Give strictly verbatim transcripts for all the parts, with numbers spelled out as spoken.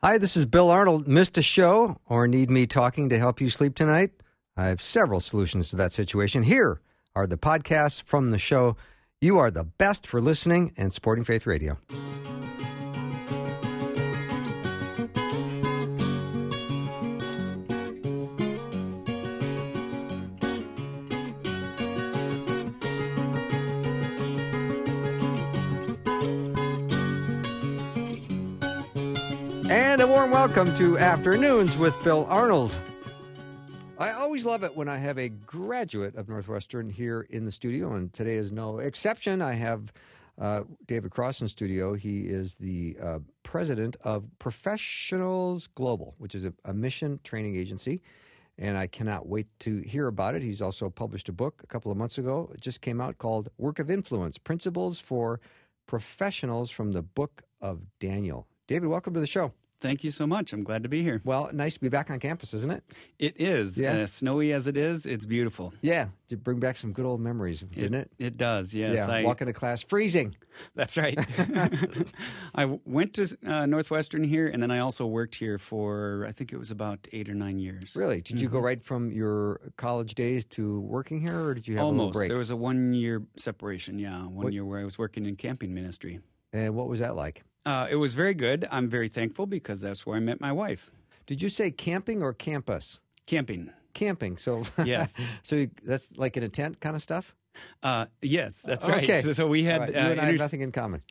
Hi, this is Bill Arnold. Missed a show or need me talking to help you sleep tonight? I have several solutions to that situation. Here are the podcasts from the show. You are the best for listening and supporting Faith Radio. And a warm welcome to Afternoons with Bill Arnold. I always love it when I have a graduate of Northwestern here in the studio, and today is no exception. I have uh, David Cross in studio. He is the uh, president of Professionals Global, which is a, a mission training agency, and I cannot wait to hear about it. He's also published a book a couple of months ago. It just came out called Work of Influence, Principles for Professionals from the Book of Daniel. David, welcome to the show. Thank you so much. I'm glad to be here. Well, nice to be back on campus, isn't it? It is. Yeah. Uh, snowy as it is, it's beautiful. Yeah. Did bring back some good old memories, didn't it? It, it does, yes. Yeah, I, walking to class, freezing. That's right. I went to uh, Northwestern here, and then I also worked here for, I think it was about eight or nine years. Really? Did you mm-hmm. go right from your college days to working here, or did you have Almost. a little break? There was a one-year separation, yeah, one what? year where I was working in camping ministry. And what was that like? Uh, it was very good. I'm very thankful because that's where I met my wife. Did you say camping or campus? Camping. Camping. So yes. So you, that's like in a tent kind of stuff? Uh, yes, that's right. Okay. So, so we had... Right. You uh, and I inter- have nothing in common.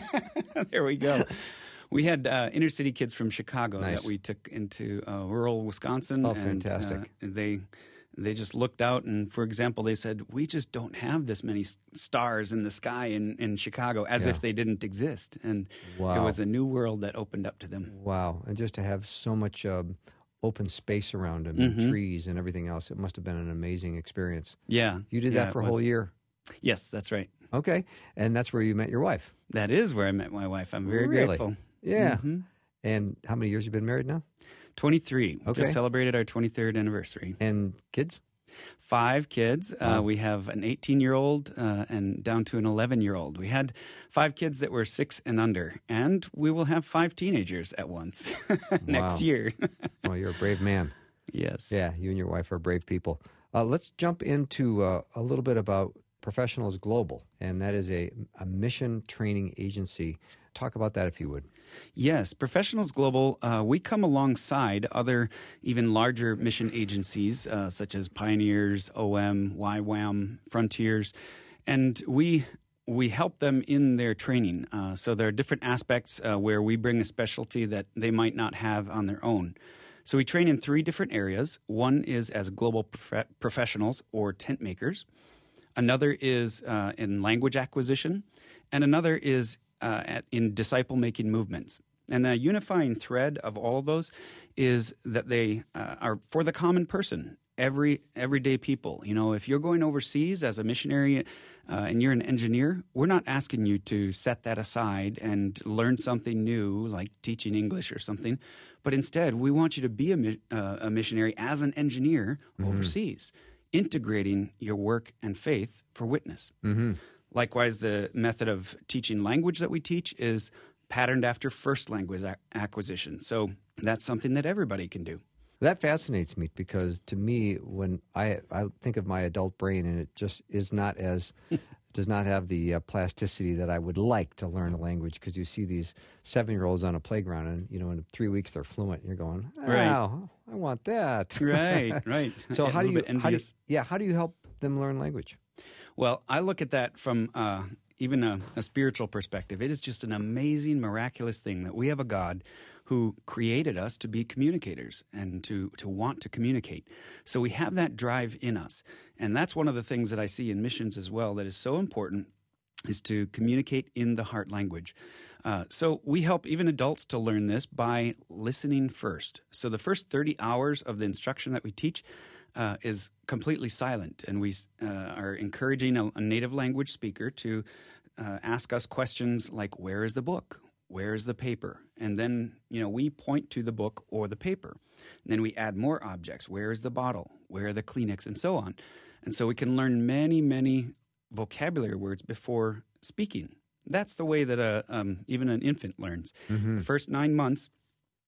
There we go. We had uh, inner city kids from Chicago Nice. that we took into uh, rural Wisconsin. Oh, and, fantastic. Uh, they they just looked out and, for example, they said, we just don't have this many s- stars in the sky in, in Chicago, as Yeah. if they didn't exist. And Wow. it was a new world that opened up to them. Wow. And just to have so much um, open space around them and Mhm. trees and everything else, it must have been an amazing experience. Yeah. You did yeah, that for it a whole was. year? Yes, that's right. Okay. And that's where you met your wife? That is where I met my wife. I'm very Really? grateful. Yeah. Mhm. And how many years you been married now? twenty-three. We Okay. just celebrated our twenty-third anniversary. And kids? Five kids. Wow. Uh, we have an eighteen-year-old uh, and down to an eleven-year-old. We had five kids that were six and under, and we will have five teenagers at once next Wow. year. Well, you're a brave man. Yes. Yeah, you and your wife are brave people. Uh, let's jump into uh, a little bit about Professionals Global, and that is a, a mission training agency. Talk about that if you would. Yes, Professionals Global, uh, we come alongside other even larger mission agencies uh, such as Pioneers, O M, Y WAM, Frontiers, and we we help them in their training. Uh, so there are different aspects uh, where we bring a specialty that they might not have on their own. So we train in three different areas. One is as global prof- professionals or tent makers. Another is uh, in language acquisition, and another is uh, at, in disciple-making movements. And the unifying thread of all of those is that they uh, are for the common person, every everyday people. You know, if you're going overseas as a missionary uh, and you're an engineer, we're not asking you to set that aside and learn something new, like teaching English or something. But instead, we want you to be a, mi- uh, a missionary as an engineer Mm-hmm. overseas, integrating your work and faith for witness. Mm-hmm. Likewise, the method of teaching language that we teach is patterned after first language a- acquisition. So that's something that everybody can do. That fascinates me because to me, when I, I think of my adult brain, and it just is not as does not have the uh, plasticity that I would like to learn a language, because you see these seven-year-olds on a playground, and you know, in three weeks they're fluent. And you're going, oh, Right. I want that. Right, right. So A how do little you, bit how do you, envious. yeah, how do you help them learn language? Well, I look at that from uh, even a, a spiritual perspective. It is just an amazing, miraculous thing that we have a God who created us to be communicators and to, to want to communicate. So we have that drive in us. And that's one of the things that I see in missions as well that is so important, is to communicate in the heart language. Uh, so we help even adults to learn this by listening first. So the first thirty hours of the instruction that we teach uh, is completely silent, and we uh, are encouraging a, a native language speaker to uh, ask us questions like, where is the book? Where is the paper? And then, you know, we point to the book or the paper. And then we add more objects. Where is the bottle? Where are the Kleenex? And so on. And so we can learn many, many vocabulary words before speaking. That's the way that a, um, even an infant learns. Mm-hmm. The first nine months,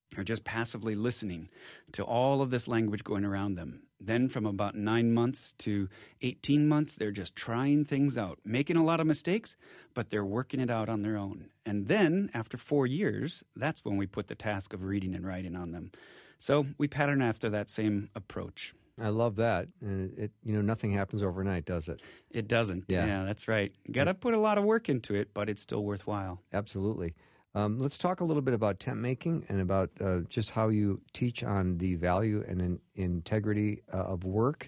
are just passively listening to all of this language going around them. Then from about nine months to eighteen months, they're just trying things out, making a lot of mistakes, but they're working it out on their own. And then after four years, that's when we put the task of reading and writing on them. So we pattern after that same approach. I love that. And it, you know, nothing happens overnight, does it? It doesn't. Yeah, yeah that's right. You got to put a lot of work into it, but it's still worthwhile. Absolutely. Um, let's talk a little bit about tent making and about uh, just how you teach on the value and in, integrity uh, of work.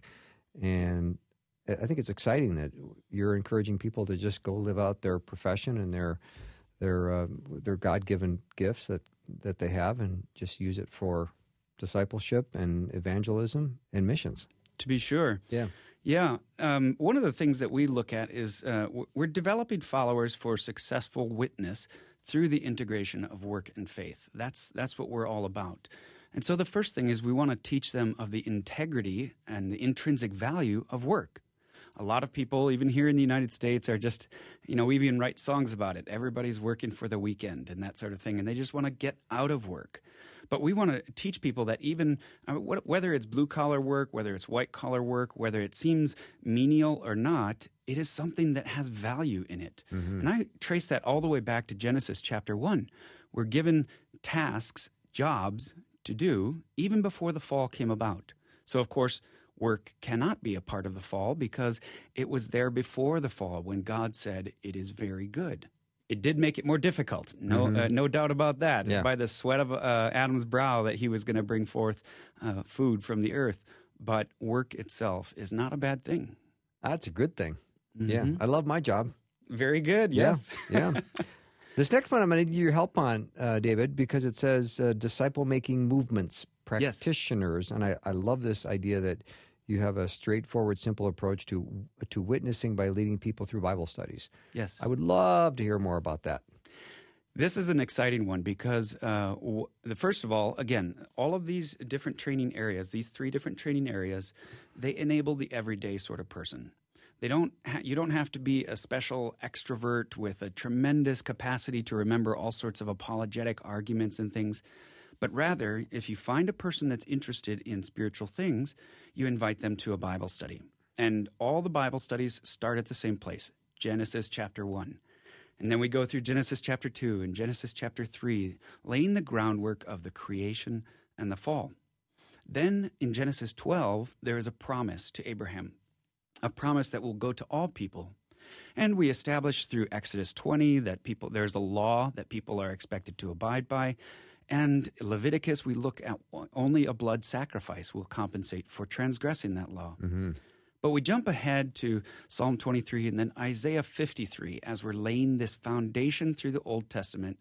And I think it's exciting that you're encouraging people to just go live out their profession and their their uh, their God-given gifts that, that they have, and just use it for discipleship and evangelism and missions. To be sure. Yeah. Yeah. Um, one of the things that we look at is uh, we're developing followers for successful witness through the integration of work and faith. That's that's what we're all about. And so the first thing is we want to teach them of the integrity and the intrinsic value of work. A lot of people, even here in the United States, are just, you know, we even write songs about it. Everybody's working for the weekend and that sort of thing, and they just want to get out of work. But we want to teach people that even, uh, whether it's blue-collar work, whether it's white-collar work, whether it seems menial or not, it is something that has value in it. Mm-hmm. And I trace that all the way back to Genesis chapter one. We're given tasks, jobs to do, even before the fall came about. So, of course, work cannot be a part of the fall because it was there before the fall when God said, "It is very good." It did make it more difficult, no mm-hmm. uh, no doubt about that. It's yeah. by the sweat of uh, Adam's brow that he was going to bring forth uh, food from the earth. But work itself is not a bad thing. That's a good thing. Mm-hmm. Yeah, I love my job. Very good, yes. Yeah. yeah. This next one I'm going to need your help on, uh, David, because it says uh, disciple-making movements, practitioners. Yes. And I, I love this idea that you have a straightforward, simple approach to to witnessing by leading people through Bible studies. Yes. I would love to hear more about that. This is an exciting one because, uh, w- the first of all, again, all of these different training areas, these three different training areas, they enable the everyday sort of person. They don't. Ha- you don't have to be a special extrovert with a tremendous capacity to remember all sorts of apologetic arguments and things. But rather, if you find a person that's interested in spiritual things, you invite them to a Bible study. And all the Bible studies start at the same place, Genesis chapter one. And then we go through Genesis chapter two and Genesis chapter three, laying the groundwork of the creation and the fall. Then in Genesis twelve, there is a promise to Abraham, a promise that will go to all people. And we establish through Exodus twenty that people there's a law that people are expected to abide by. And Leviticus, we look at only a blood sacrifice will compensate for transgressing that law. Mm-hmm. But we jump ahead to Psalm twenty-three and then Isaiah fifty-three as we're laying this foundation through the Old Testament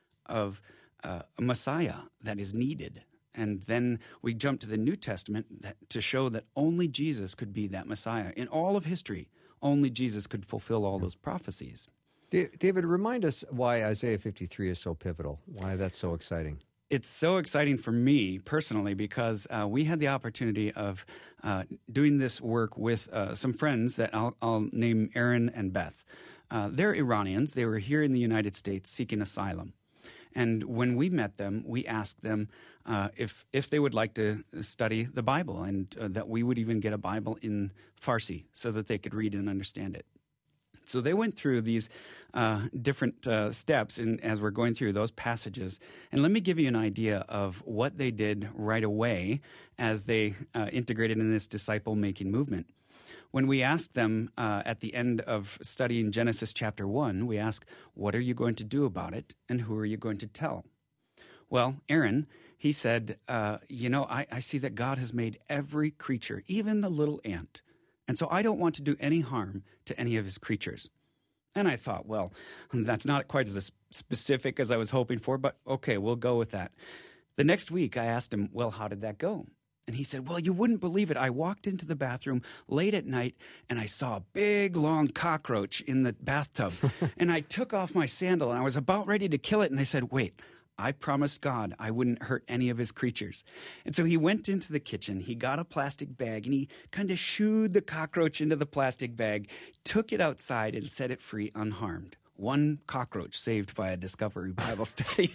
of uh, a Messiah that is needed. And then we jump to the New Testament that, to show that only Jesus could be that Messiah. In all of history, only Jesus could fulfill all those prophecies. David, remind us why Isaiah fifty-three is so pivotal, why that's so exciting. It's so exciting for me personally because uh, we had the opportunity of uh, doing this work with uh, some friends that I'll, I'll name Aaron and Beth. Uh, they're Iranians. They were here in the United States seeking asylum. And when we met them, we asked them uh, if if they would like to study the Bible and uh, that we would even get a Bible in Farsi so that they could read and understand it. So they went through these uh, different uh, steps in, as we're going through those passages. And let me give you an idea of what they did right away as they uh, integrated in this disciple-making movement. When we asked them uh, at the end of studying Genesis chapter one, we asked, what are you going to do about it and who are you going to tell? Well, Aaron, he said, uh, you know, I, I see that God has made every creature, even the little ant. And so I don't want to do any harm to any of his creatures. And I thought, well, that's not quite as specific as I was hoping for, but okay, we'll go with that. The next week, I asked him, well, how did that go? And he said, well, you wouldn't believe it. I walked into the bathroom late at night, and I saw a big, long cockroach in the bathtub. And I took off my sandal, and I was about ready to kill it. And I said, wait, I promised God I wouldn't hurt any of his creatures. And so he went into the kitchen, he got a plastic bag, and he kind of shooed the cockroach into the plastic bag, took it outside, and set it free unharmed. one cockroach saved by a Discovery Bible study.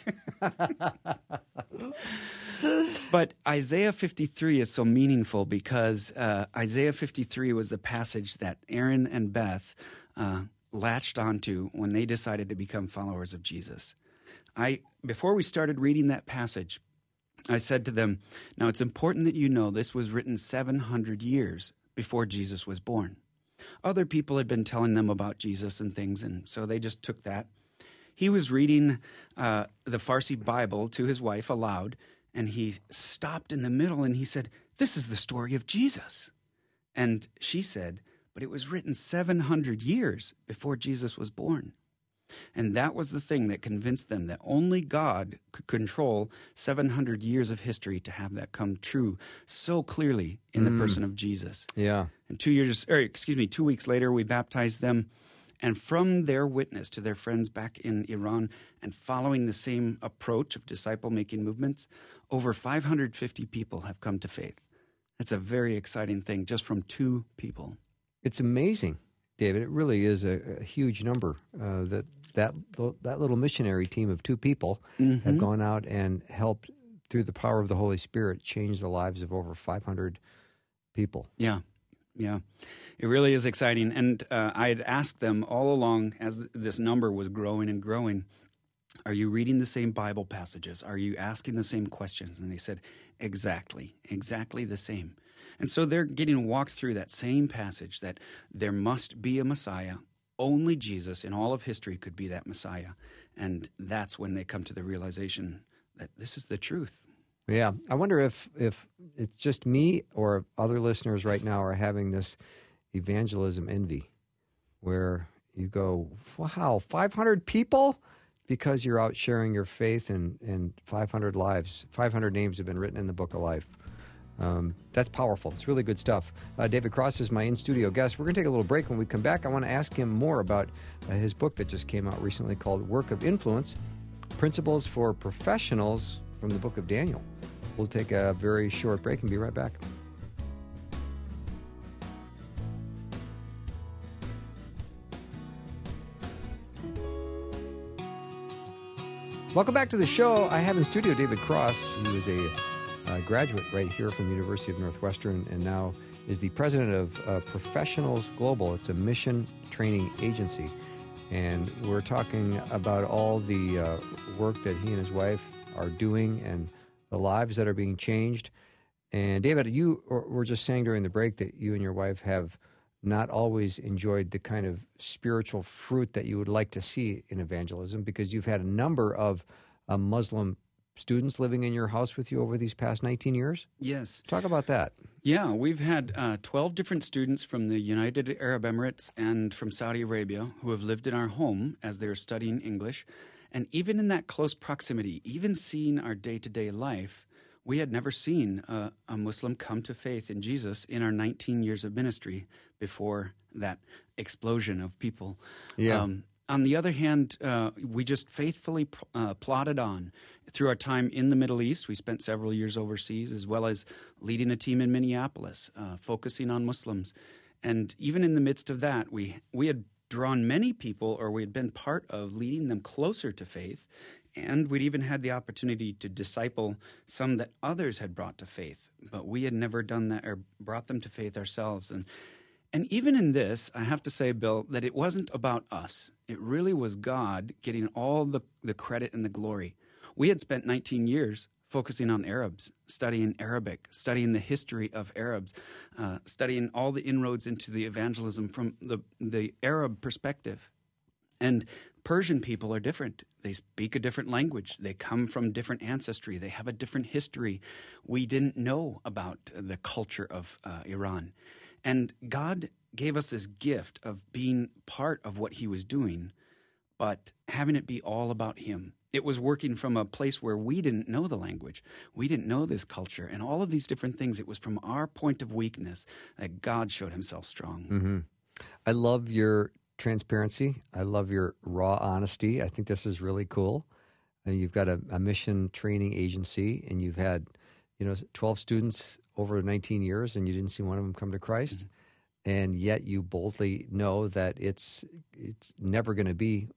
But Isaiah fifty-three is so meaningful because uh, Isaiah fifty-three was the passage that Aaron and Beth uh, latched onto when they decided to become followers of Jesus. I before we started reading that passage, I said to them, now it's important that you know this was written seven hundred years before Jesus was born. Other people had been telling them about Jesus and things, and so they just took that. He was reading uh, the Farsi Bible to his wife aloud, and he stopped in the middle and he said, this is the story of Jesus. And she said, but it was written seven hundred years before Jesus was born. And that was the thing that convinced them that only God could control seven hundred years of history to have that come true so clearly in the mm. person of Jesus. Yeah. And two years, or excuse me, two weeks later, we baptized them. And from their witness to their friends back in Iran and following the same approach of disciple-making movements, over five hundred fifty people have come to faith. That's a very exciting thing just from two people. It's amazing, David. It really is a, a huge number uh, that that that little missionary team of two people mm-hmm. have gone out and helped, through the power of the Holy Spirit, change the lives of over five hundred people. Yeah, yeah. It really is exciting. And uh, I had asked them all along as th- this number was growing and growing, are you reading the same Bible passages? Are you asking the same questions? And they said, exactly, exactly the same. And so they're getting walked through that same passage that there must be a Messiah. Only Jesus in all of history could be that Messiah. And that's when they come to the realization that this is the truth. Yeah. I wonder if, if it's just me or if other listeners right now are having this evangelism envy where you go, wow, five hundred people? Because you're out sharing your faith and, and five hundred lives, five hundred names have been written in the book of life. Um, that's powerful. It's really good stuff. Uh, David Cross is my in-studio guest. We're going to take a little break. When we come back, I want to ask him more about uh, his book that just came out recently called Work of Influence, Principles for Professionals from the Book of Daniel. We'll take a very short break and be right back. Welcome back to the show. I have in studio David Cross, who is a uh, graduate right here from the University of Northwestern and now is the president of uh, Professionals Global. It's a mission training agency. And we're talking about all the uh, work that he and his wife are doing and the lives that are being changed. And David, you were just saying during the break that you and your wife have not always enjoyed the kind of spiritual fruit that you would like to see in evangelism because you've had a number of uh, Muslim students living in your house with you over these past nineteen years? Yes. Talk about that. Yeah, we've had uh, twelve different students from the United Arab Emirates and from Saudi Arabia who have lived in our home as they're studying English. And even in that close proximity, even seeing our day-to-day life, we had never seen a, a Muslim come to faith in Jesus in our nineteen years of ministry before that explosion of people. Yeah. Um, on the other hand, uh, we just faithfully uh, plodded on through our time in the Middle East. We spent several years overseas, as well as leading a team in Minneapolis, uh, focusing on Muslims. And even in the midst of that, we we had drawn many people, or we had been part of leading them closer to faith. And we'd even had the opportunity to disciple some that others had brought to faith, but we had never done that or brought them to faith ourselves. And and even in this, I have to say, Bill, that it wasn't about us. It really was God getting all the, the credit and the glory. We had spent nineteen years focusing on Arabs, studying Arabic, studying the history of Arabs, uh, studying all the inroads into the evangelism from the, the Arab perspective. And Persian people are different. They speak a different language. They come from different ancestry. They have a different history. We didn't know about the culture of uh, Iran. And God gave us this gift of being part of what he was doing, but having it be all about him. It was working from a place where we didn't know the language. We didn't know this culture. And all of these different things, it was from our point of weakness that God showed himself strong. Mm-hmm. I love your transparency. I love your raw honesty. I think this is really cool. And you've got a, a mission training agency, and you've had, you know, twelve students over nineteen years, and you didn't see one of them come to Christ. Mm-hmm. And yet you boldly know that it's it's never going to be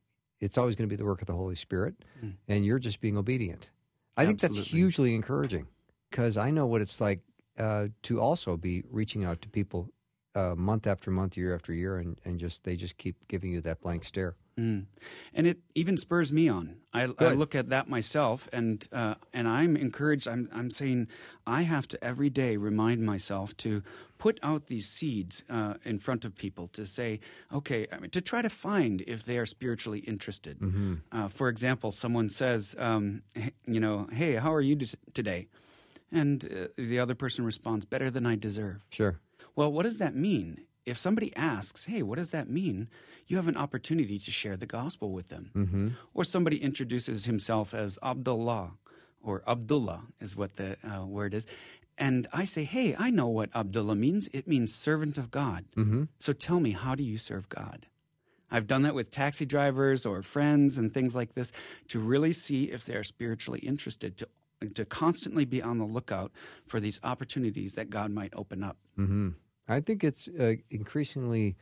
it's always going to be the work of the Holy Spirit, mm. and you're just being obedient. I Absolutely. think that's hugely encouraging, because I know what it's like uh, to also be reaching out to people uh, month after month, year after year, and, and just they just keep giving you that blank stare. Mm. And it even spurs me on. I, I look at that myself, and uh, and I'm encouraged. I'm I'm saying I have to every day remind myself to put out these seeds uh, in front of people, to say, okay, I mean, to try to find if they are spiritually interested. Mm-hmm. Uh, for example, someone says, um, you know, hey, how are you t- today? And uh, the other person responds, better than I deserve. Sure. Well, what does that mean? If somebody asks, hey, what does that mean? You have an opportunity to share the gospel with them. Mm-hmm. Or somebody introduces himself as Abdullah, or Abdullah is what the uh, word is. And I say, hey, I know what Abdullah means. It means servant of God. Mm-hmm. So tell me, how do you serve God? I've done that with taxi drivers or friends and things like this, to really see if they're spiritually interested, to to constantly be on the lookout for these opportunities that God might open up. Mm-hmm. I think it's uh, increasingly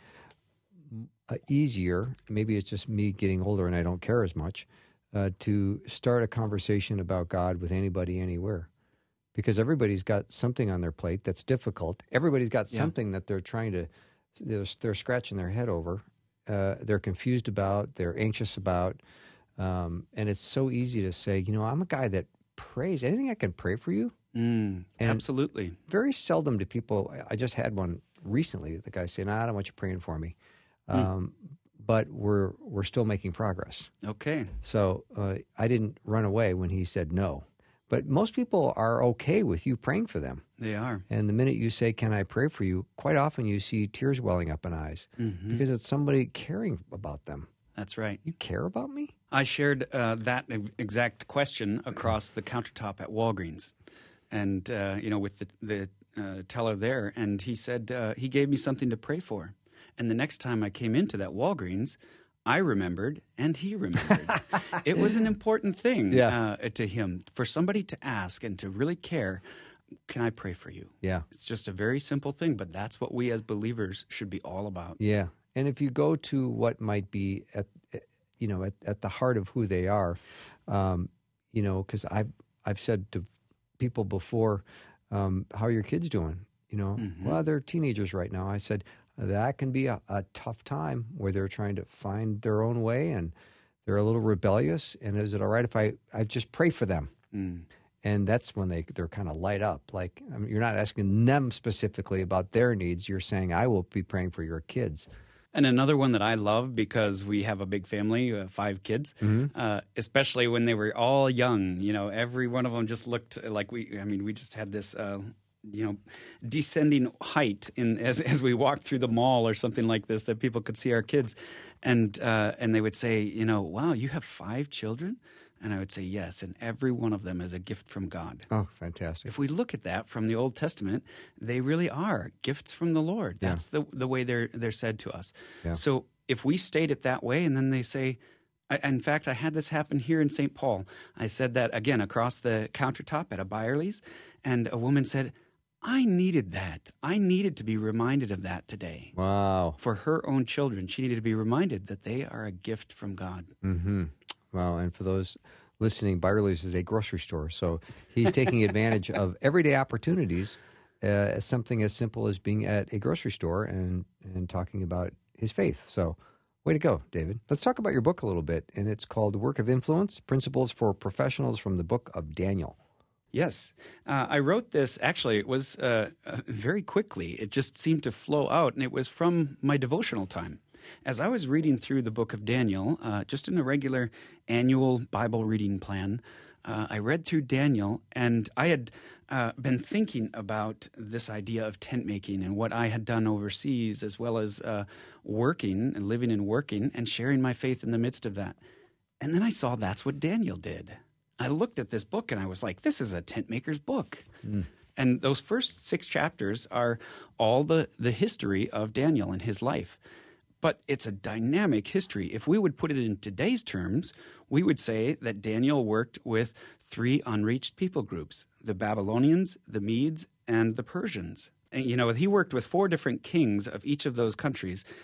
uh, easier, maybe it's just me getting older and I don't care as much, uh, to start a conversation about God with anybody, anywhere. Because everybody's got something on their plate that's difficult. Everybody's got yeah. something that they're trying to, they're, they're scratching their head over. Uh, they're confused about, they're anxious about. Um, and it's so easy to say, you know, I'm a guy that prays. Anything I can pray for you? Mm, absolutely. Very seldom do people, I just had one recently, the guy saying, nah, I don't want you praying for me. Um, mm. But we're we're still making progress. Okay. So uh, I didn't run away when he said no. But most people are okay with you praying for them. They are. And the minute you say, can I pray for you, quite often you see tears welling up in eyes mm-hmm. because it's somebody caring about them. That's right. You care about me? I shared uh, that exact question across the countertop at Walgreens, and uh, you know, with the, the uh, teller there, and he said uh, he gave me something to pray for. And the next time I came into that Walgreens, I remembered, and he remembered. It was an important thing yeah. uh, to him, for somebody to ask and to really care. Can I pray for you? Yeah, it's just a very simple thing, but that's what we as believers should be all about. Yeah. And if you go to what might be at, you know, at, at the heart of who they are, um, you know, because I've I've said to people before, um, "How are your kids doing?" You know, mm-hmm. well, they're teenagers right now. I said that can be a, a tough time where they're trying to find their own way and they're a little rebellious. And is it all right if I I just pray for them? Mm. And that's when they they're kind of light up. Like, I mean, you're not asking them specifically about their needs. You're saying, "I will be praying for your kids." And another one that I love, because we have a big family, uh, five kids, mm-hmm. uh, especially when they were all young. You know, every one of them just looked like we. I mean, we just had this, uh, you know, descending height in as as we walked through the mall or something like this, that people could see our kids, and uh, and they would say, you know, wow, you have five children. And I would say yes, and every one of them is a gift from God. Oh, fantastic. If we look at that from the Old Testament, they really are gifts from the Lord. That's yeah. the the way they're they're said to us. Yeah. So if we state it that way, and then they say, I, in fact, I had this happen here in Saint Paul. I said that, again, across the countertop at a Byerly's, and a woman said, I needed that. I needed to be reminded of that today. Wow. For her own children, she needed to be reminded that they are a gift from God. Mm-hmm. Wow, and for those listening, Byerly's is a grocery store, so he's taking advantage of everyday opportunities, uh, something as simple as being at a grocery store and, and talking about his faith. So way to go, David. Let's talk about your book a little bit, and it's called Work of Influence, Principles for Professionals from the Book of Daniel. Yes. Uh, I wrote this, actually, it was uh, uh, very quickly. It just seemed to flow out, and it was from my devotional time. As I was reading through the book of Daniel, uh, just in a regular annual Bible reading plan, uh, I read through Daniel, and I had uh, been thinking about this idea of tent making and what I had done overseas, as well as uh, working and living and working and sharing my faith in the midst of that. And then I saw that's what Daniel did. I looked at this book and I was like, this is a tent maker's book. Mm. And those first six chapters are all the, the history of Daniel and his life. But it's a dynamic history. If we would put it in today's terms, we would say that Daniel worked with three unreached people groups, the Babylonians, the Medes, and the Persians. And, you know, he worked with four different kings of each of those countries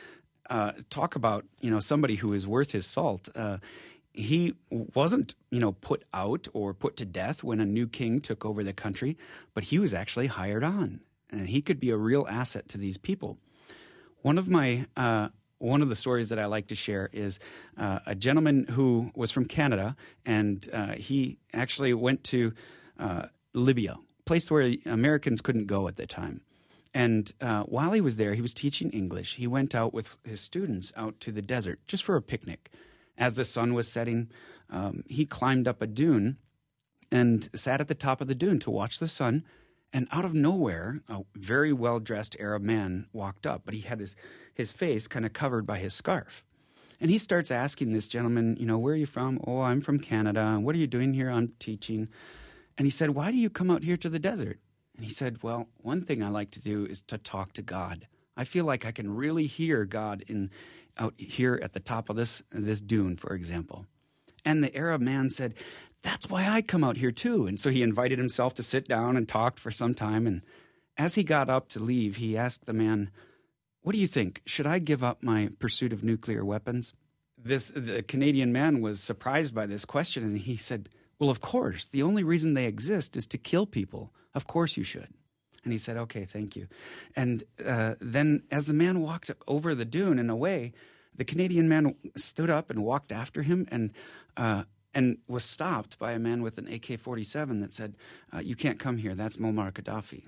uh, talk about, you know, somebody who is worth his salt. Uh, he wasn't, you know, put out or put to death when a new king took over the country, but he was actually hired on, and he could be a real asset to these people. One of my uh, one of the stories that I like to share is uh, a gentleman who was from Canada, and uh, he actually went to uh, Libya, a place where Americans couldn't go at the time. And uh, while he was there, he was teaching English. He went out with his students out to the desert just for a picnic. As the sun was setting, um, he climbed up a dune and sat at the top of the dune to watch the sun. And out of nowhere, a very well-dressed Arab man walked up, but he had his, his face kind of covered by his scarf. And he starts asking this gentleman, you know, where are you from? Oh, I'm from Canada. What are you doing here? I'm teaching. And he said, why do you come out here to the desert? And he said, well, one thing I like to do is to talk to God. I feel like I can really hear God in out here at the top of this this dune, for example. And the Arab man said, that's why I come out here too. And so he invited himself to sit down and talked for some time. And as he got up to leave, he asked the man, what do you think? Should I give up my pursuit of nuclear weapons? This the Canadian man was surprised by this question, and he said, well, of course. The only reason they exist is to kill people. Of course you should. And he said, okay, thank you. And uh, then as the man walked over the dune and away, the Canadian man stood up and walked after him and uh, and was stopped by a man with an A K forty-seven that said, uh, you can't come here. That's Muammar Gaddafi.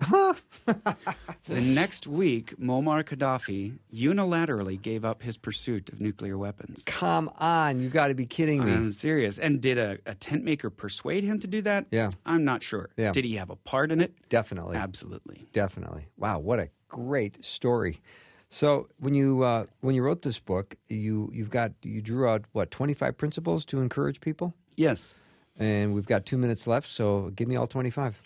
The next week, Muammar Gaddafi unilaterally gave up his pursuit of nuclear weapons. Come on. You got to be kidding me. I'm serious. And did a, a tent maker persuade him to do that? Yeah. I'm not sure. Yeah. Did he have a part in it? Definitely. Absolutely. Definitely. Wow, what a great story. So when you uh, when you wrote this book, you you've got you drew out what twenty-five principles to encourage people? Yes. And we've got two minutes left, so give me all twenty-five.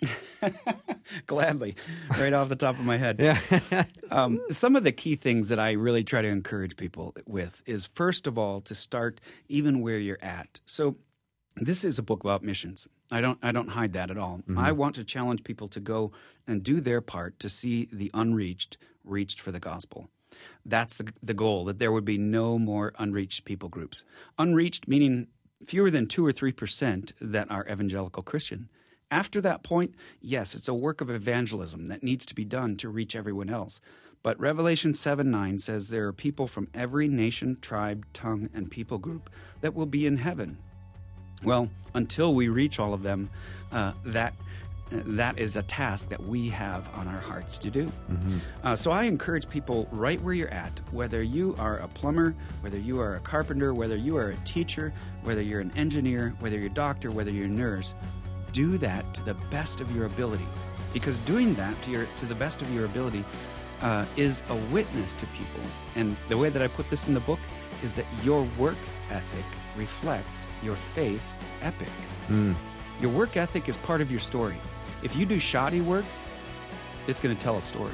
Gladly, right off the top of my head. Yeah. um, some of the key things that I really try to encourage people with is, first of all, to start even where you're at. So this is a book about missions. I don't I don't hide that at all. Mm-hmm. I want to challenge people to go and do their part to see the unreached reached for the gospel. That's the, the goal, that there would be no more unreached people groups. Unreached meaning fewer than two or three percent that are evangelical Christian. After that point, yes, it's a work of evangelism that needs to be done to reach everyone else. But Revelation seven nine says there are people from every nation, tribe, tongue, and people group that will be in heaven. Well, until we reach all of them, uh, that that is a task that we have on our hearts to do. Mm-hmm. Uh, so I encourage people right where you're at, whether you are a plumber, whether you are a carpenter, whether you are a teacher, whether you're an engineer, whether you're a doctor, whether you're a nurse, do that to the best of your ability. Because doing that to your to the best of your ability uh, is a witness to people. And the way that I put this in the book is that your work ethic reflects your faith epic. Mm. Your work ethic is part of your story. If you do shoddy work, it's going to tell a story.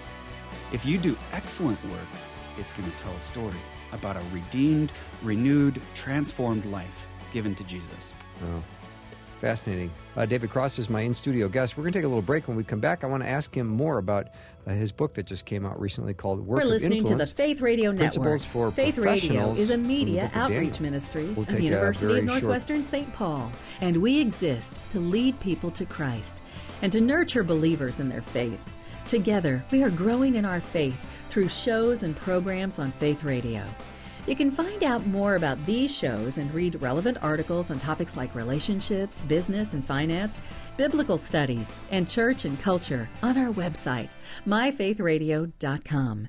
If you do excellent work, it's going to tell a story about a redeemed, renewed, transformed life given to Jesus. Oh, fascinating. Uh, David Cross is my in-studio guest. We're going to take a little break. When we come back, I want to ask him more about uh, his book that just came out recently called Work We're of listening Influence, to the Faith Radio Network. For Faith Radio is a media outreach Daniel. ministry We'll of the University of Northwestern Saint Paul, and we exist to lead people to Christ and to nurture believers in their faith. Together, we are growing in our faith through shows and programs on Faith Radio. You can find out more about these shows and read relevant articles on topics like relationships, business and finance, biblical studies, and church and culture on our website, my faith radio dot com.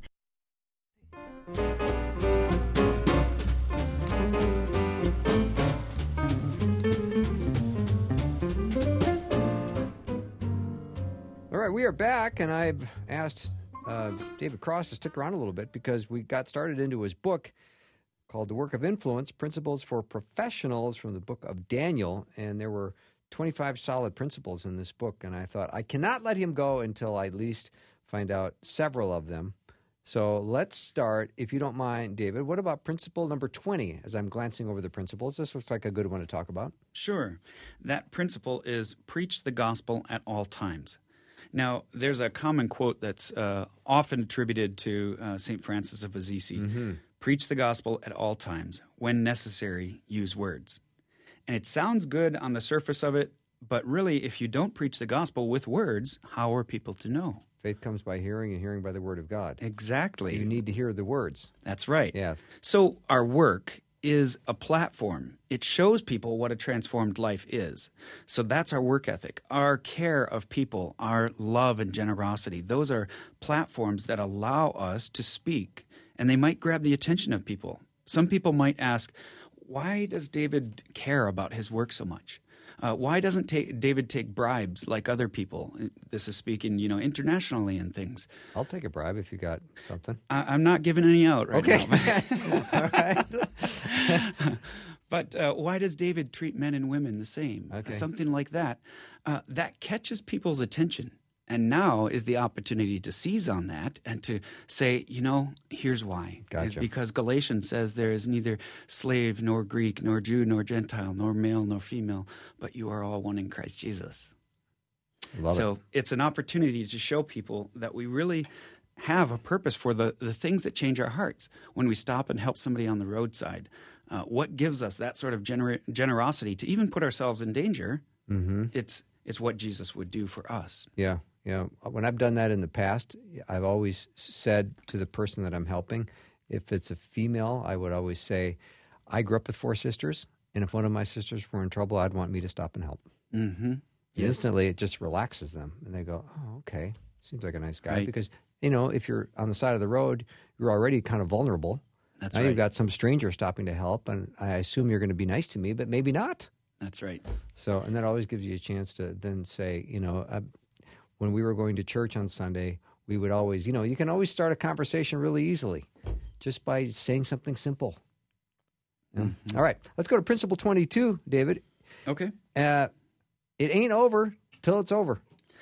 All right, we are back, and I've asked uh, David Cross to stick around a little bit because we got started into his book called The Work of Influence, Principles for Professionals from the book of Daniel, and there were twenty-five solid principles in this book, and I thought I cannot let him go until I at least find out several of them. So let's start, if you don't mind, David. What about principle number twenty, as I'm glancing over the principles? This looks like a good one to talk about. Sure. That principle is preach the gospel at all times. Now, there's a common quote that's uh, often attributed to uh, Saint Francis of Assisi. Mm-hmm. Preach the gospel at all times. When necessary, use words. And it sounds good on the surface of it, but really, if you don't preach the gospel with words, how are people to know? Faith comes by hearing, and hearing by the word of God. Exactly. You need to hear the words. That's right. Yeah. So our work is a platform. It shows people what a transformed life is. So that's our work ethic. Our care of people, our love and generosity, those are platforms that allow us to speak, and they might grab the attention of people. Some people might ask, why does David care about his work so much? Uh, why doesn't ta- David take bribes like other people? This is speaking, you know, internationally and things. I'll take a bribe if you got something. I- I'm not giving any out right okay. now. All right. But uh, why does David treat men and women the same? Okay. Something like that. Uh, that catches people's attention. And now is the opportunity to seize on that and to say, you know, here's why. Gotcha. It's because Galatians says there is neither slave nor Greek nor Jew nor Gentile nor male nor female, but you are all one in Christ Jesus. Love so it. it's an opportunity to show people that we really have a purpose for the, the things that change our hearts. When we stop and help somebody on the roadside, uh, what gives us that sort of gener- generosity to even put ourselves in danger? Mm-hmm. It's it's what Jesus would do for us. Yeah. Yeah. When I've done that in the past, I've always said to the person that I'm helping, if it's a female, I would always say, I grew up with four sisters, and if one of my sisters were in trouble, I'd want me to stop and help. Mm-hmm. Yes. Instantly, it just relaxes them, and they go, oh, okay, seems like a nice guy. Right. Because, you know, if you're on the side of the road, you're already kind of vulnerable. That's now right. you've got some stranger stopping to help, and I assume you're going to be nice to me, but maybe not. That's right. So, and that always gives you a chance to then say, you know, uh, when we were going to church on Sunday, we would always, you know, you can always start a conversation really easily just by saying something simple. Yeah. Mm-hmm. All right, let's go to principle twenty-two, David. Okay. Uh, it ain't over till it's over.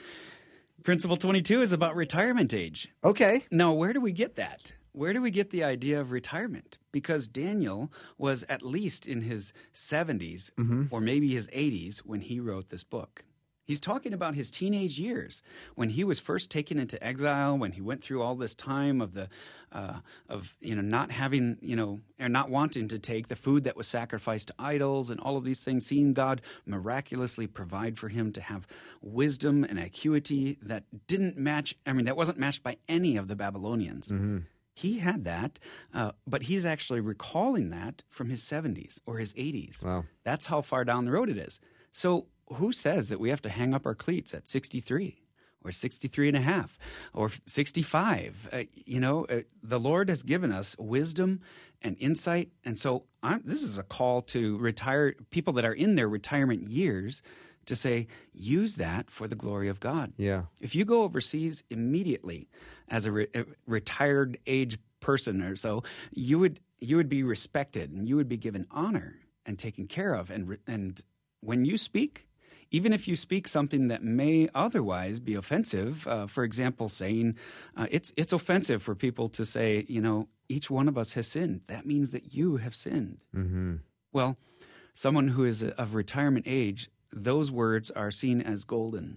Principle twenty-two is about retirement age. Okay. Now, where do we get that? Where do we get the idea of retirement? Because Daniel was at least in his seventies Mm-hmm. or maybe his eighties when he wrote this book. He's talking about his teenage years when he was first taken into exile, when he went through all this time of the uh, of you know not having you know or not wanting to take the food that was sacrificed to idols and all of these things, seeing God miraculously provide for him to have wisdom and acuity that didn't match. I mean, that wasn't matched by any of the Babylonians. Mm-hmm. He had that, uh, but he's actually recalling that from his seventies or his eighties. Wow. That's how far down the road it is. So who says that we have to hang up our cleats at sixty-three or sixty-three and a half or sixty-five? Uh, you know, uh, the Lord has given us wisdom and insight. And so I'm, this is a call to retire people that are in their retirement years to say, use that for the glory of God. Yeah. If you go overseas immediately as a, re- a retired age person or so, you would you would be respected and you would be given honor and taken care of. And re- and when you speak, even if you speak something that may otherwise be offensive, uh, for example, saying uh, it's it's offensive for people to say, you know, each one of us has sinned. That means that you have sinned. Mm-hmm. Well, someone who is of retirement age, those words are seen as golden.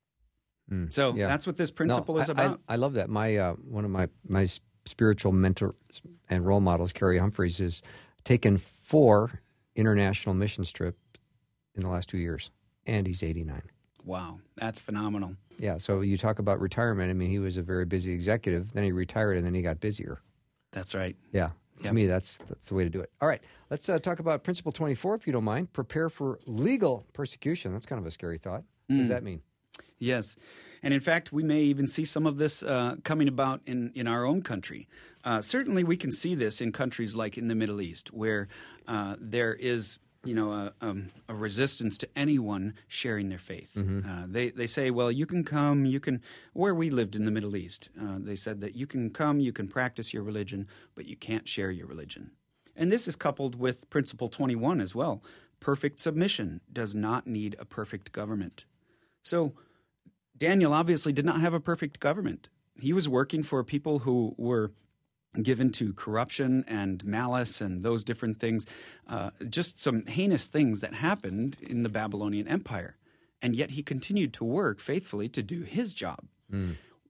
Mm. So Yeah. that's what this principle No, is I, about. I, I love that. My uh, one of my my spiritual mentors and role models, Carrie Humphreys, has taken four international mission trips in the last two years, and he's eighty-nine. Wow, that's phenomenal. Yeah. So you talk about retirement. I mean, he was a very busy executive. Then he retired, and then he got busier. That's right. Yeah. To Yep. me, that's that's the way to do it. All right. Let's uh, talk about principle twenty-four, if you don't mind. Prepare for legal persecution. That's kind of a scary thought. What does Mm. that mean? Yes. And in fact, we may even see some of this uh, coming about in, in our own country. Uh, certainly, we can see this in countries like in the Middle East, where uh, there is, you know, a, um, a resistance to anyone sharing their faith. Mm-hmm. Uh, they they say, well, you can come, you can. Where we lived in the Middle East, uh, they said that you can come, you can practice your religion, but you can't share your religion. And this is coupled with Principle twenty-one as well. Perfect submission does not need a perfect government. So Daniel obviously did not have a perfect government. He was working for people who were given to corruption and malice and those different things, uh, just some heinous things that happened in the Babylonian Empire. And yet he continued to work faithfully to do his job. Mm.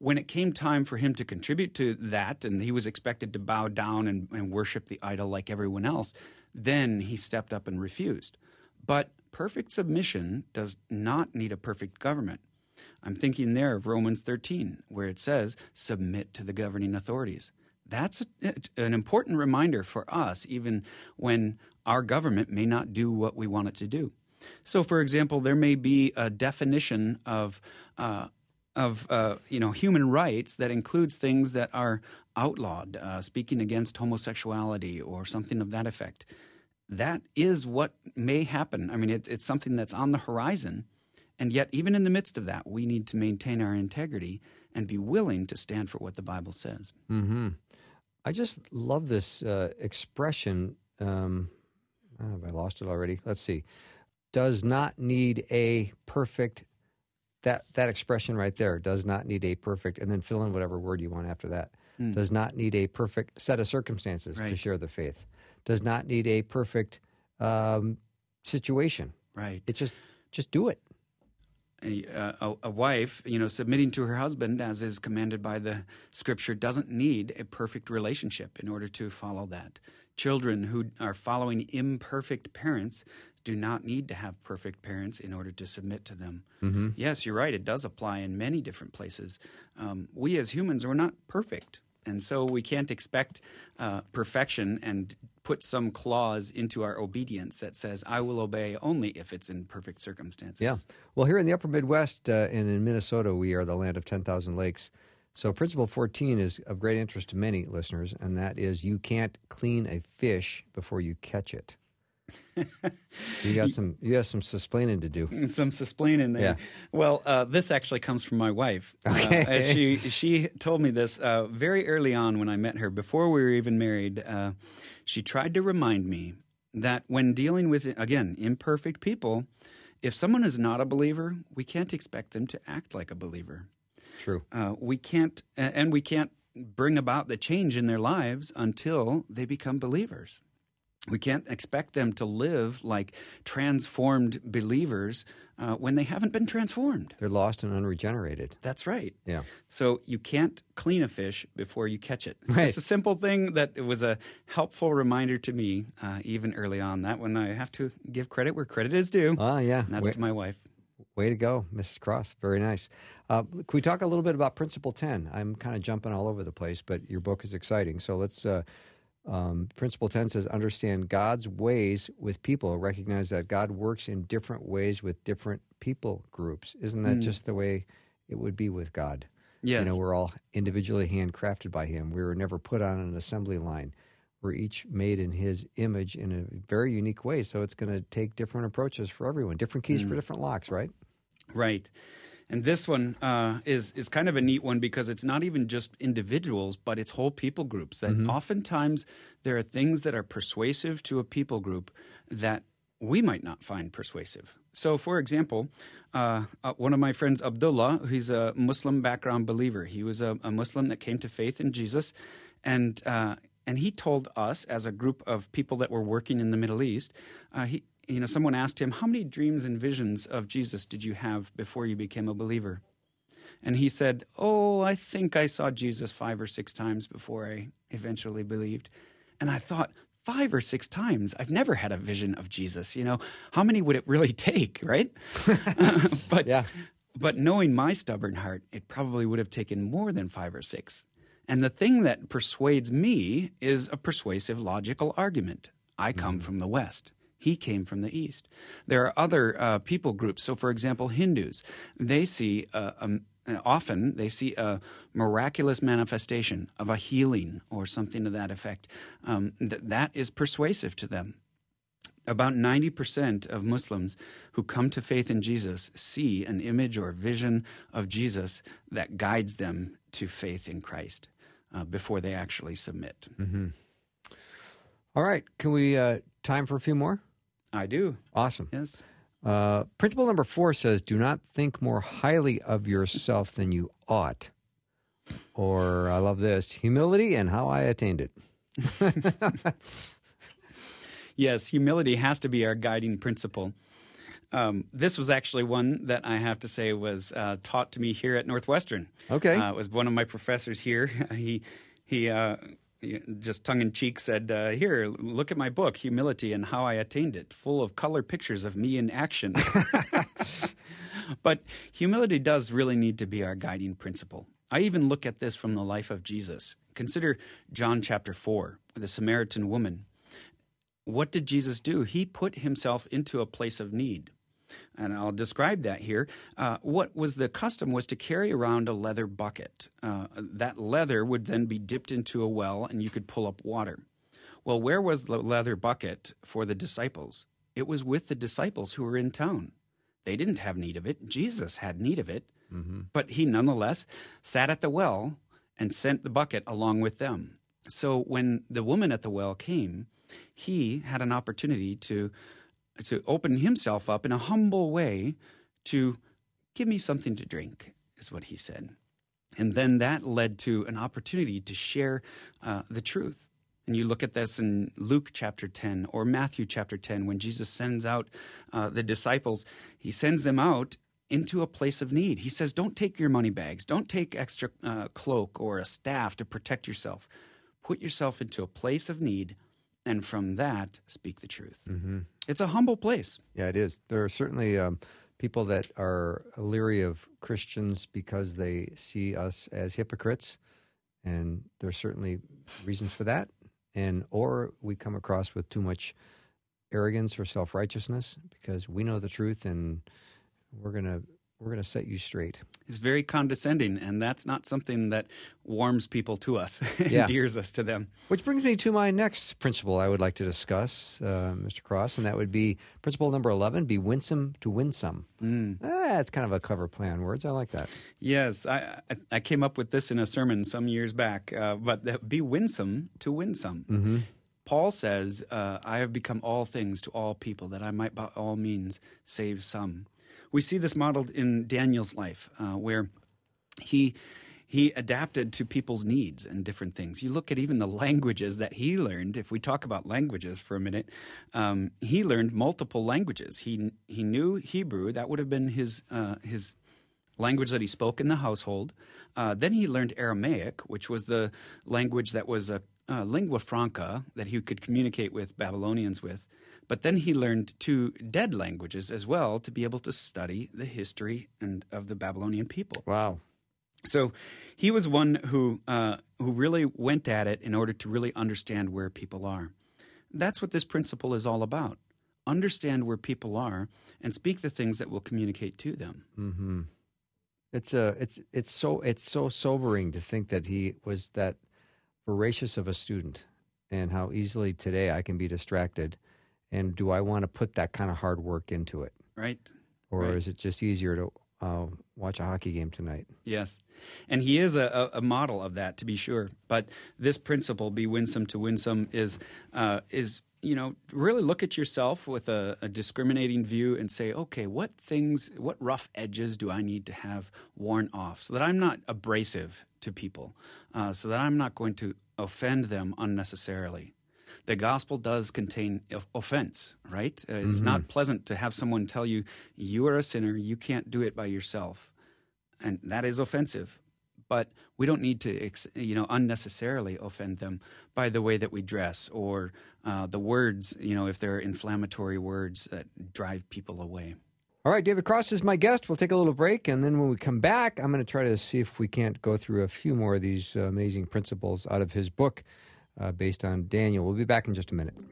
when it came time for him to contribute to that, and he was expected to bow down and, and worship the idol like everyone else, then he stepped up and refused. But perfect submission does not need a perfect government. I'm thinking there of Romans thirteen, where it says, submit to the governing authorities. That's a, an important reminder for us, even when our government may not do what we want it to do. So, for example, there may be a definition of uh, of uh, you know human rights that includes things that are outlawed, uh, speaking against homosexuality or something of that effect. That is what may happen. I mean, it, it's something that's on the horizon, and yet even in the midst of that, we need to maintain our integrity and be willing to stand for what the Bible says. Mm-hmm. I just love this uh, expression. Um, oh, have I lost it already? Let's see. Does not need a perfect, that, that expression right there, does not need a perfect, and then fill in whatever word you want after that. Mm. Does not need a perfect set of circumstances right. to share the faith. Does not need a perfect um, situation. Right. It's just, just do it. A, a, a wife, you know, submitting to her husband, as is commanded by the Scripture, doesn't need a perfect relationship in order to follow that. Children who are following imperfect parents do not need to have perfect parents in order to submit to them. Mm-hmm. Yes, you're right. It does apply in many different places. Um, we as humans are not perfect, and so we can't expect uh, perfection and put some clause into our obedience that says, I will obey only if it's in perfect circumstances. Yeah. Well, here in the upper Midwest uh, and in Minnesota, we are the land of ten thousand lakes. So Principle fourteen is of great interest to many listeners, and that is you can't clean a fish before you catch it. you got some you have some susplaining to do. Some susplaining there. Yeah. Well, uh, this actually comes from my wife. Okay. Uh, she she told me this uh, very early on when I met her, before we were even married. Uh, she tried to remind me that when dealing with, again, imperfect people, if someone is not a believer, we can't expect them to act like a believer. True. Uh, we can't, and we can't bring about the change in their lives until they become believers. We can't expect them to live like transformed believers uh, when they haven't been transformed. They're lost and unregenerated. That's right. Yeah. So you can't clean a fish before you catch it. It's right. just a simple thing that it was a helpful reminder to me uh, even early on. That one I have to give credit where credit is due. Ah, yeah. And that's Way, to my wife. Way to go, Missus Cross. Very nice. Uh, can we talk a little bit about Principle ten? I'm kind of jumping all over the place, but your book is exciting. So let's... Uh, Um, Principle ten says, understand God's ways with people. Recognize that God works in different ways with different people groups. Isn't that mm. just the way it would be with God? Yes. You know, we're all individually handcrafted by Him. We were never put on an assembly line. We're each made in His image in a very unique way. So it's going to take different approaches for everyone, different keys mm. for different locks, right? Right. And this one uh, is is kind of a neat one because it's not even just individuals, but it's whole people groups. That mm-hmm. oftentimes there are things that are persuasive to a people group that we might not find persuasive. So, for example, uh, uh, one of my friends, Abdullah, he's a Muslim background believer. He was a, a Muslim that came to faith in Jesus, and uh, and he told us as a group of people that were working in the Middle East, uh, he. You know, someone asked him, how many dreams and visions of Jesus did you have before you became a believer? And he said, oh, I think I saw Jesus five or six times before I eventually believed. And I thought, five or six times? I've never had a vision of Jesus. You know, how many would it really take, right? but, yeah. but knowing my stubborn heart, it probably would have taken more than five or six. And the thing that persuades me is a persuasive logical argument. I come mm. from the West. He came from the East. There are other uh, people groups. So, for example, Hindus, they see uh, um, often they see a miraculous manifestation of a healing or something to that effect. Um, th- that is persuasive to them. About ninety percent of Muslims who come to faith in Jesus see an image or vision of Jesus that guides them to faith in Christ uh, before they actually submit. Mm-hmm. All right. Can we uh, time for a few more? I do. Awesome. Yes. Uh, principle number four says, do not think more highly of yourself than you ought. Or, I love this, humility and how I attained it. Yes, humility has to be our guiding principle. Um, this was actually one that I have to say was uh, taught to me here at Northwestern. Okay. Uh, it was one of my professors here. he he uh, just tongue-in-cheek said, uh, here, look at my book, Humility and How I Attained It, full of color pictures of me in action. But humility does really need to be our guiding principle. I even look at this from the life of Jesus. Consider John chapter four, the Samaritan woman. What did Jesus do? He put himself into a place of need. And I'll describe that here. Uh, what was the custom was to carry around a leather bucket. Uh, that leather would then be dipped into a well, and you could pull up water. Well, where was the leather bucket for the disciples? It was with the disciples who were in town. They didn't have need of it. Jesus had need of it. Mm-hmm. But he nonetheless sat at the well and sent the bucket along with them. So when the woman at the well came, he had an opportunity to to open himself up in a humble way to give me something to drink, is what he said. And then that led to an opportunity to share uh, the truth. And you look at this in Luke chapter ten or Matthew chapter ten, when Jesus sends out uh, the disciples, he sends them out into a place of need. He says, don't take your money bags. Don't take extra uh, cloak or a staff to protect yourself. Put yourself into a place of need, and from that, speak the truth. Mm-hmm. It's a humble place. Yeah, it is. There are certainly um, people that are leery of Christians because they see us as hypocrites, and there's certainly reasons for that. And or we come across with too much arrogance or self-righteousness because we know the truth and we're gonna we're gonna set you straight. It's very condescending, and that's not something that warms people to us, yeah. endears us to them. Which brings me to my next principle I would like to discuss, uh, Mister Cross, and that would be principle number eleven: be winsome to win some. Mm. Ah, that's kind of a clever play on words. I like that. Yes, I I, I came up with this in a sermon some years back, uh, but that be winsome to win some. Mm-hmm. Paul says, uh, I have become all things to all people, that I might by all means save some. We see this modeled in Daniel's life, uh, where he he adapted to people's needs and different things. You look at even the languages that he learned. If we talk about languages for a minute, um, he learned multiple languages. He he knew Hebrew. That would have been his uh, his language that he spoke in the household. Uh, then he learned Aramaic, which was the language that was a uh, lingua franca that he could communicate with Babylonians with. But then he learned two dead languages as well to be able to study the history and of the Babylonian people. Wow. So he was one who uh, who really went at it in order to really understand where people are. That's what this principle is all about. Understand where people are and speak the things that will communicate to them. Mm-hmm. It's a it's it's so it's so sobering to think that he was that voracious of a student, and how easily today I can be distracted. And do I want to put that kind of hard work into it? Right. Or right. is it just easier to uh, watch a hockey game tonight? Yes. And he is a, a model of that, to be sure. But this principle, be winsome to win some, is, uh, is you know, really look at yourself with a, a discriminating view and say, okay, what things, what rough edges do I need to have worn off so that I'm not abrasive to people, uh, so that I'm not going to offend them unnecessarily. The gospel does contain offense, right? Uh, it's mm-hmm. not pleasant to have someone tell you, you are a sinner, you can't do it by yourself. And that is offensive. But we don't need to, you know, unnecessarily offend them by the way that we dress or uh, the words, you know, if they're inflammatory words that drive people away. All right, David Cross is my guest. We'll take a little break, and then when we come back, I'm going to try to see if we can't go through a few more of these uh, amazing principles out of his book, Uh, based on Daniel. We'll be back in just a minute.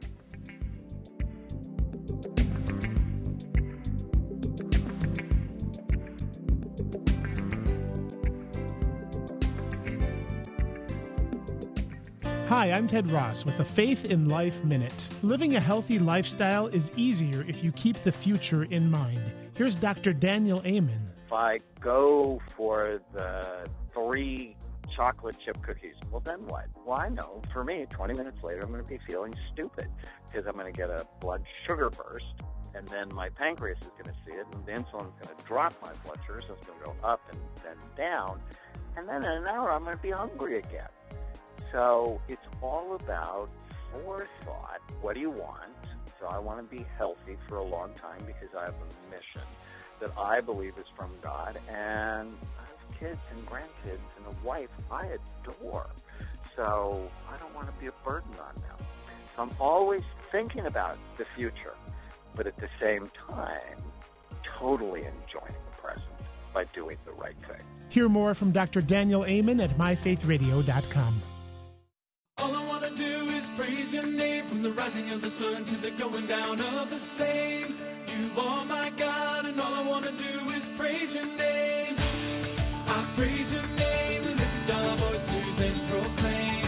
Hi, I'm Ted Ross with a Faith in Life Minute. Living a healthy lifestyle is easier if you keep the future in mind. Here's Doctor Daniel Amen. If I go for the three chocolate chip cookies, well, then what? Well, I know for me, twenty minutes later, I'm going to be feeling stupid because I'm going to get a blood sugar burst, and then my pancreas is going to see it, and the insulin's going to drop my blood sugar, so it's going to go up and then down, and then in an hour, I'm going to be hungry again. So it's all about forethought. What do you want? So I want to be healthy for a long time because I have a mission that I believe is from God, and I have kids and grandkids and a wife I adore. So I don't want to be a burden on them. So I'm always thinking about the future, but at the same time, totally enjoying the present by doing the right thing. Hear more from Doctor Daniel Amen at my faith radio dot com. All I want to do is praise your name, from the rising of the sun to the going down of the same. You are my God, and all I want to do is praise your name. I praise your name, we lift our voices and proclaim.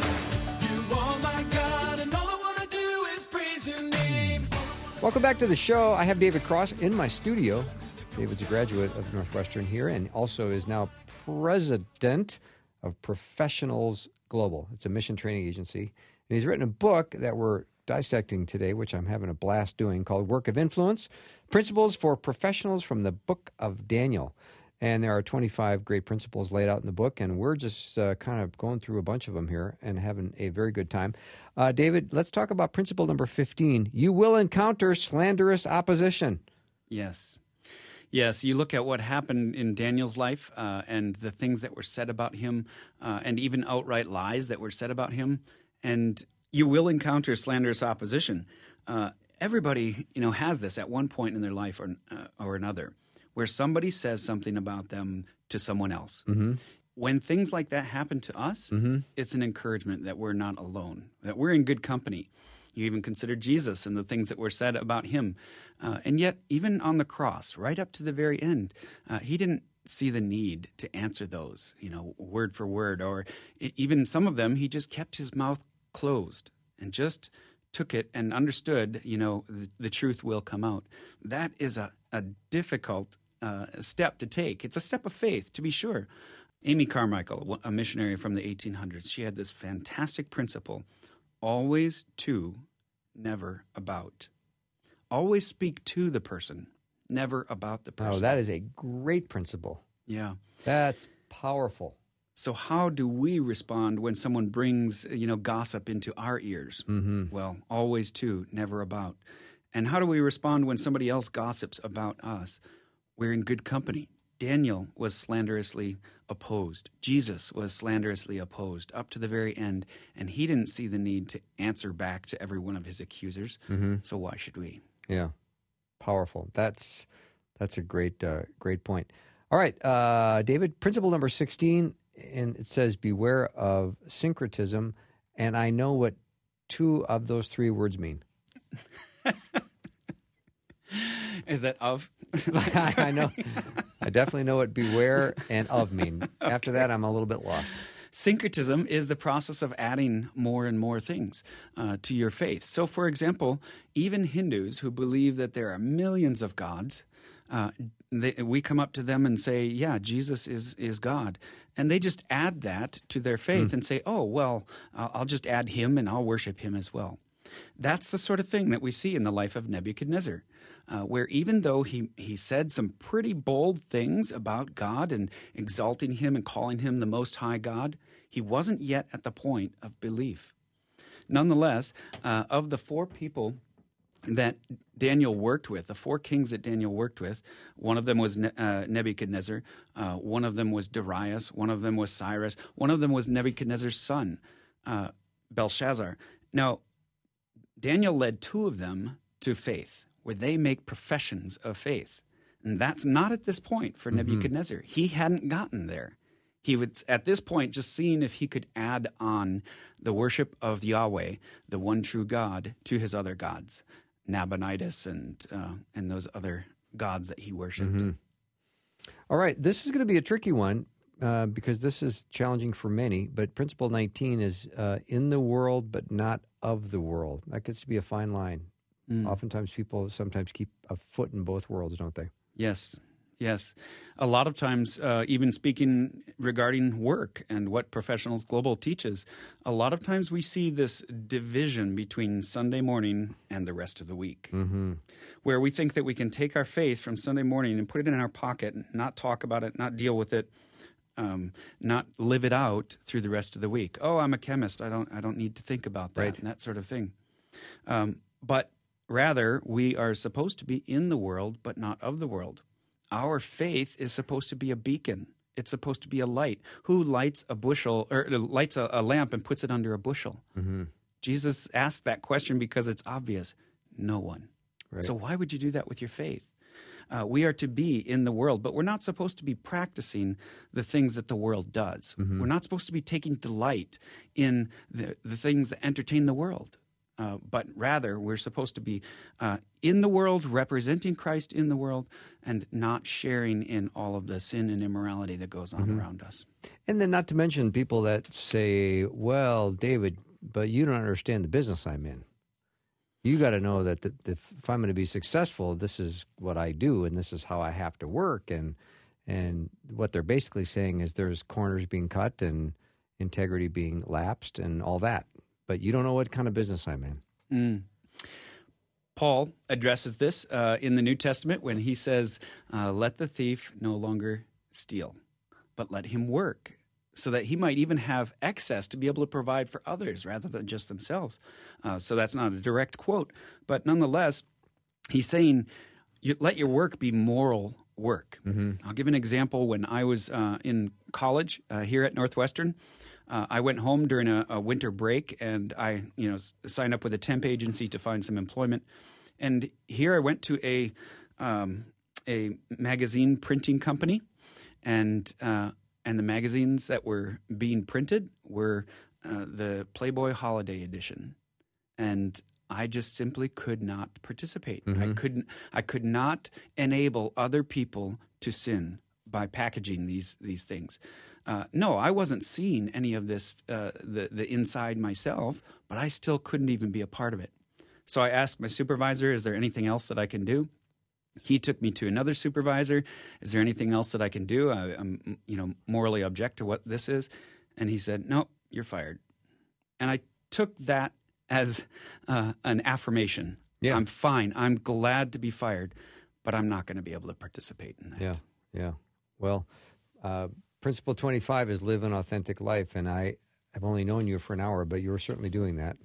You are my God, and all I want to do is praise your name. Welcome back to the show. I have David Cross in my studio. David's a graduate of Northwestern here and also is now president of Professionals Global. It's a mission training agency. And he's written a book that we're dissecting today, which I'm having a blast doing, called Work of Influence, Principles for Professionals from the Book of Daniel. And there are twenty-five great principles laid out in the book, and we're just uh, kind of going through a bunch of them here and having a very good time. Uh, David, let's talk about principle number fifteen. You will encounter slanderous opposition. Yes. Yes, you look at what happened in Daniel's life uh, and the things that were said about him uh, and even outright lies that were said about him, and you will encounter slanderous opposition. Uh, everybody, you know, has this at one point in their life or, uh, or another, where somebody says something about them to someone else. Mm-hmm. When things like that happen to us, mm-hmm. it's an encouragement that we're not alone, that we're in good company. You even consider Jesus and the things that were said about him. Uh, and yet, even on the cross, right up to the very end, uh, he didn't see the need to answer those, you know, word for word. Or even some of them, he just kept his mouth closed and just took it and understood, you know, the, the truth will come out. That is a, a difficult uh, step to take. It's a step of faith, to be sure. Amy Carmichael, a missionary from the eighteen hundreds, she had this fantastic principle: always to, never about. Always speak to the person, never about the person. Oh, that is a great principle. Yeah. That's powerful. So how do we respond when someone brings, you know, gossip into our ears? Mm-hmm. Well, always to, never about. And how do we respond when somebody else gossips about us? We're in good company. Daniel was slanderously opposed. Jesus was slanderously opposed up to the very end, and he didn't see the need to answer back to every one of his accusers. Mm-hmm. So why should we? Yeah, powerful. That's that's a great uh, great point. All right, uh, David, principle number sixteen, and it says, beware of syncretism, and I know what two of those three words mean. Is that of? I know. I definitely know what beware and of mean. Okay. After that, I'm a little bit lost. Syncretism is the process of adding more and more things uh, to your faith. So, for example, even Hindus who believe that there are millions of gods, uh, they, we come up to them and say, yeah, Jesus is, is God. And they just add that to their faith mm. and say, oh, well, I'll just add him and I'll worship him as well. That's the sort of thing that we see in the life of Nebuchadnezzar, uh, where even though he, he said some pretty bold things about God and exalting him and calling him the Most High God, he wasn't yet at the point of belief. Nonetheless, uh, of the four people that Daniel worked with, the four kings that Daniel worked with, one of them was ne- uh, Nebuchadnezzar, uh, one of them was Darius, one of them was Cyrus, one of them was Nebuchadnezzar's son, uh, Belshazzar. Now, Daniel led two of them to faith, where they make professions of faith. And that's not at this point for mm-hmm. Nebuchadnezzar. He hadn't gotten there. He was, at this point, just seeing if he could add on the worship of Yahweh, the one true God, to his other gods, Nabonidus and uh, and those other gods that he worshipped. Mm-hmm. All right, this is going to be a tricky one uh, because this is challenging for many, but principle nineteen is uh, in the world but not of the world. That gets to be a fine line. Mm. Oftentimes people sometimes keep a foot in both worlds, don't they? Yes. Yes. A lot of times, uh, even speaking regarding work and what Professionals Global teaches, a lot of times we see this division between Sunday morning and the rest of the week, mm-hmm. where we think that we can take our faith from Sunday morning and put it in our pocket, not talk about it, not deal with it, um, not live it out through the rest of the week. Oh, I'm a chemist. I don't I don't need to think about that right. and that sort of thing. Um, but Rather, we are supposed to be in the world, but not of the world. Our faith is supposed to be a beacon. It's supposed to be a light. Who lights a bushel or lights a, a lamp and puts it under a bushel? Mm-hmm. Jesus asked that question because it's obvious. No one. Right. So why would you do that with your faith? Uh, we are to be in the world, but we're not supposed to be practicing the things that the world does. Mm-hmm. We're not supposed to be taking delight in the, the things that entertain the world. Uh, but rather, we're supposed to be uh, in the world, representing Christ in the world, and not sharing in all of the sin and immorality that goes on mm-hmm. around us. And then not to mention people that say, well, David, but you don't understand the business I'm in. You got to know that the, the, if I'm going to be successful, this is what I do, and this is how I have to work. And and what they're basically saying is there's corners being cut and integrity being lapsed and all that. But you don't know what kind of business I'm in. Mm. Paul addresses this uh, in the New Testament when he says, uh, let the thief no longer steal, but let him work, so that he might even have excess to be able to provide for others rather than just themselves. Uh, so that's not a direct quote, but nonetheless, he's saying, you, let your work be moral work. Mm-hmm. I'll give an example. When I was uh, in college uh, here at Northwestern, Uh, I went home during a, a winter break, and I, you know, s- signed up with a temp agency to find some employment. And here I went to a um, a magazine printing company, and uh, and the magazines that were being printed were uh, the Playboy Holiday Edition, and I just simply could not participate. Mm-hmm. I couldn't. I could not enable other people to sin by packaging these these things. Uh, no, I wasn't seeing any of this, uh, the, the inside myself, but I still couldn't even be a part of it. So I asked my supervisor, is there anything else that I can do? He took me to another supervisor. Is there anything else that I can do? I, I'm, you know, morally object to what this is. And he said, no, you're fired. And I took that as uh, an affirmation. Yeah. I'm fine. I'm glad to be fired, but I'm not going to be able to participate in that. Yeah, yeah. Well, uh, Principle twenty-five is live an authentic life, and I have only known you for an hour, but you're certainly doing that.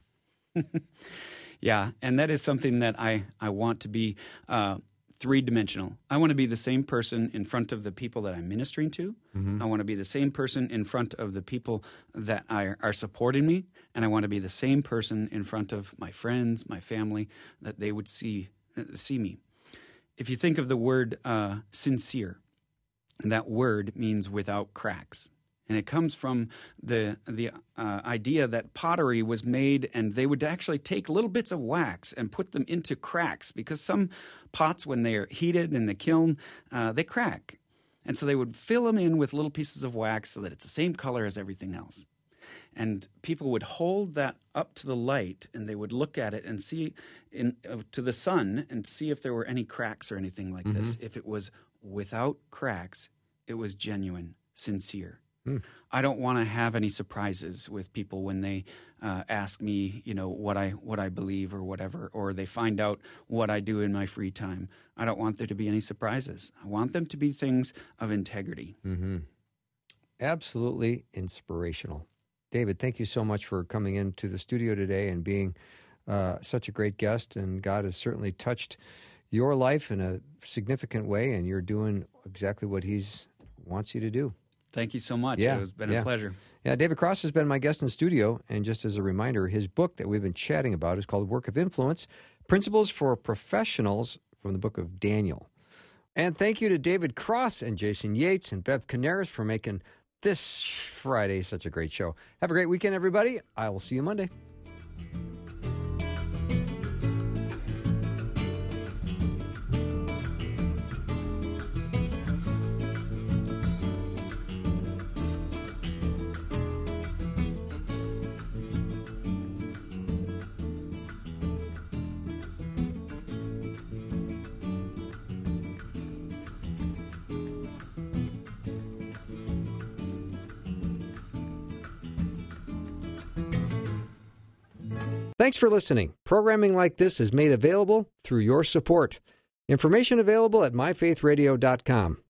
Yeah, and that is something that I, I want to be uh, three-dimensional. I want to be the same person in front of the people that I'm ministering to. Mm-hmm. I want to be the same person in front of the people that are, are supporting me, and I want to be the same person in front of my friends, my family, that they would see, uh, see me. If you think of the word uh, sincere, that word means without cracks. And it comes from the the uh, idea that pottery was made, and they would actually take little bits of wax and put them into cracks, because some pots, when they are heated in the kiln, uh, they crack. And so they would fill them in with little pieces of wax so that it's the same color as everything else. And people would hold that up to the light, and they would look at it and see in, uh, to the sun and see if there were any cracks or anything like mm-hmm. this. If it was without cracks, it was genuine, sincere. Mm. I don't want to have any surprises with people when they uh, ask me, you know, what I what I believe or whatever, or they find out what I do in my free time. I don't want there to be any surprises. I want them to be things of integrity. Mm-hmm. Absolutely inspirational. David, thank you so much for coming into the studio today and being uh, such a great guest. And God has certainly touched your life in a significant way, and you're doing exactly what He's wants you to do. Thank you so much. Yeah, it's been yeah. a pleasure. Yeah, David Cross has been my guest in the studio, and just as a reminder, his book that we've been chatting about is called Work of Influence, Principles for Professionals from the book of Daniel. And thank you to David Cross and Jason Yates and Bev Canaris for making this Friday such a great show. Have a great weekend, everybody. I will see you Monday. Thanks for listening. Programming like this is made available through your support. Information available at my faith radio dot com.